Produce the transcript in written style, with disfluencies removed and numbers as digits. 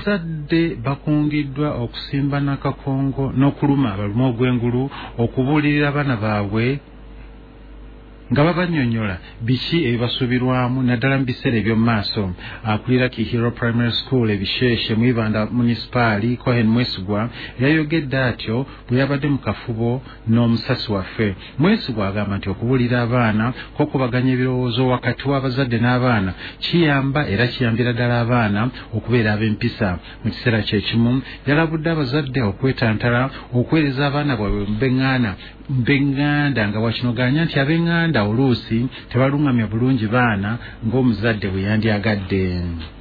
abazadde bakungiddwa okusimba nakakongo n'okuluma abaluma ogw'engulu okubuulirira abaana baabwe nga babannyonnyola biki ebibasuubirwamu naddala mu biseera eby'omu maaso. Akulira Kihiro Primary School ebisheeshe mu Ibanda Munisipaali Cohen Mwesigwa yayogedde atyo bwe yabadde mu kafubo n'omusasi waffe. Mwesigwa agamba nti okubuulira abaana kw'okubaganya ebirowoozo wakati w'abazadde n'abaana kiyamba era kiyambira ddala abaana okubeera ab'empisa. Mu kiseera kye kimu yalabudde abazadde okwetantala okuweereza abaana bwabwe mu b'eŋŋanda nga wakinoganya nti ab'eŋŋanda oluusi tebalungamya bulungi baana ng'omuzadde bwe yandyagadde.